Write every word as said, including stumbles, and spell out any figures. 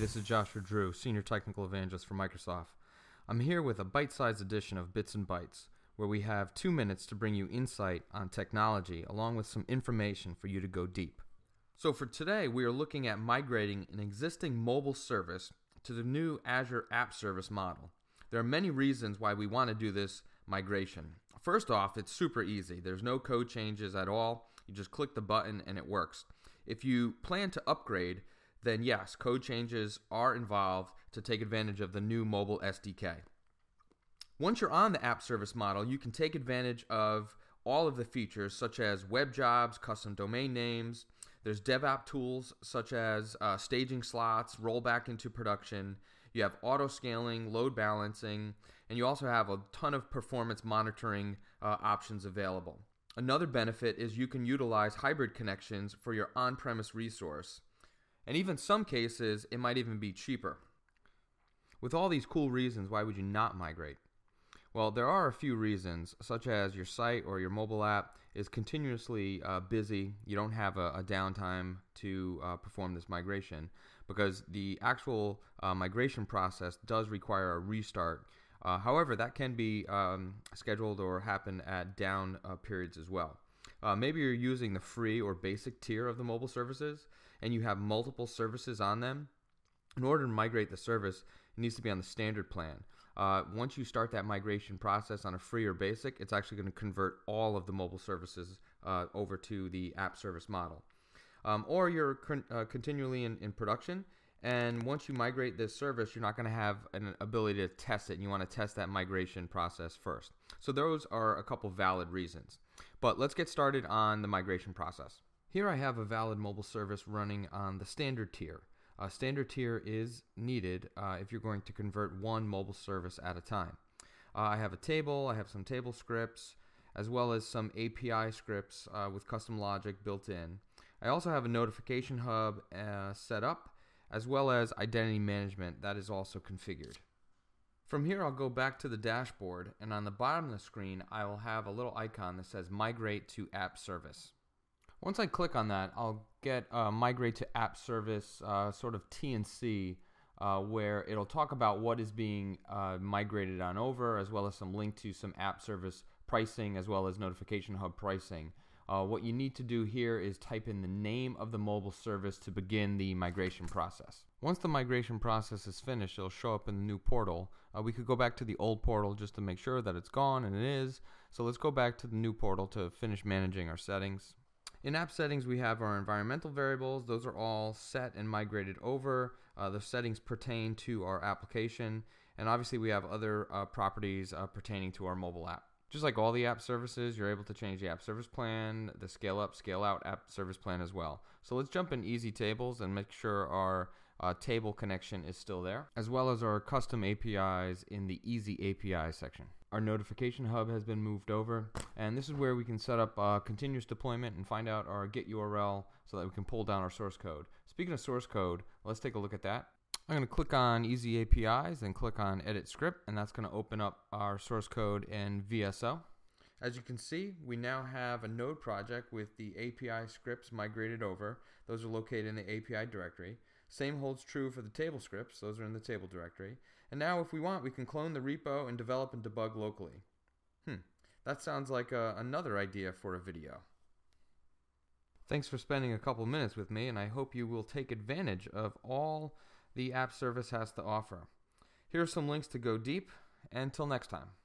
this is Joshua Drew, Senior Technical Evangelist for Microsoft. I'm here with a bite-sized edition of Bits and Bytes, where we have two minutes to bring you insight on technology, along with some information for you to go deep. So for today, we are looking at migrating an existing mobile service to the new Azure App Service model. There are many reasons why we want to do this migration. First off, it's super easy. There's no code changes at all. You just click the button and it works. If you plan to upgrade, then yes, code changes are involved to take advantage of the new mobile S D K. Once you're on the app service model, you can take advantage of all of the features such as web jobs, custom domain names. There's DevOps tools such as uh, staging slots, rollback into production. You have auto scaling, load balancing, and you also have a ton of performance monitoring uh, options available. Another benefit is you can utilize hybrid connections for your on-premise resource. And even some cases, it might even be cheaper. With all these cool reasons, why would you not migrate? Well, there are a few reasons, such as your site or your mobile app is continuously uh, busy. You don't have a, a downtime to uh, perform this migration because the actual uh, migration process does require a restart. Uh, however, that can be um, scheduled or happen at down uh, periods as well. Uh, maybe you're using the free or basic tier of the mobile services and you have multiple services on them. In order to migrate the service, it needs to be on the standard plan. Uh, once you start that migration process on a free or basic, it's actually going to convert all of the mobile services uh, over to the app service model. Um, or you're con- uh, continually in, in production, and once you migrate this service, you're not going to have an ability to test it, and you want to test that migration process first. So those are a couple valid reasons. But let's get started on the migration process. Here I have a valid mobile service running on the standard tier. Uh, standard tier is needed uh, if you're going to convert one mobile service at a time. Uh, I have a table, I have some table scripts, as well as some A P I scripts uh, with custom logic built in. I also have a notification hub uh, set up, as well as identity management that is also configured. From here, I'll go back to the dashboard, and on the bottom of the screen, I will have a little icon that says Migrate to App Service. Once I click on that, I'll get uh, Migrate to App Service, uh, sort of T and C, uh, where it'll talk about what is being uh, migrated on over, as well as some link to some app service pricing, as well as Notification Hub pricing. Uh, what you need to do here is type in the name of the mobile service to begin the migration process. Once the migration process is finished, it'll show up in the new portal. Uh, we could go back to the old portal just to make sure that it's gone, and it is. So let's go back to the new portal to finish managing our settings. In app settings, we have our environmental variables. Those are all set and migrated over. Uh, the settings pertain to our application, and obviously we have other uh, properties uh, pertaining to our mobile app. Just like all the app services, you're able to change the app service plan, the scale up, scale out app service plan as well. So let's jump in Easy Tables and make sure our uh, table connection is still there, as well as our custom A P Is in the Easy A P I section. Our notification hub has been moved over, and this is where we can set up uh, continuous deployment and find out our Git U R L so that we can pull down our source code. Speaking of source code, let's take a look at that. I'm going to click on Easy A P Is and click on Edit Script, and that's going to open up our source code in V S O. As you can see, we now have a node project with the A P I scripts migrated over. Those are located in the A P I directory. Same holds true for the table scripts. Those are in the table directory. And now if we want, we can clone the repo and develop and debug locally. Hmm, that sounds like a, another idea for a video. Thanks for spending a couple minutes with me, and I hope you will take advantage of all the app service has to offer. Here are some links to go deep, and until next time.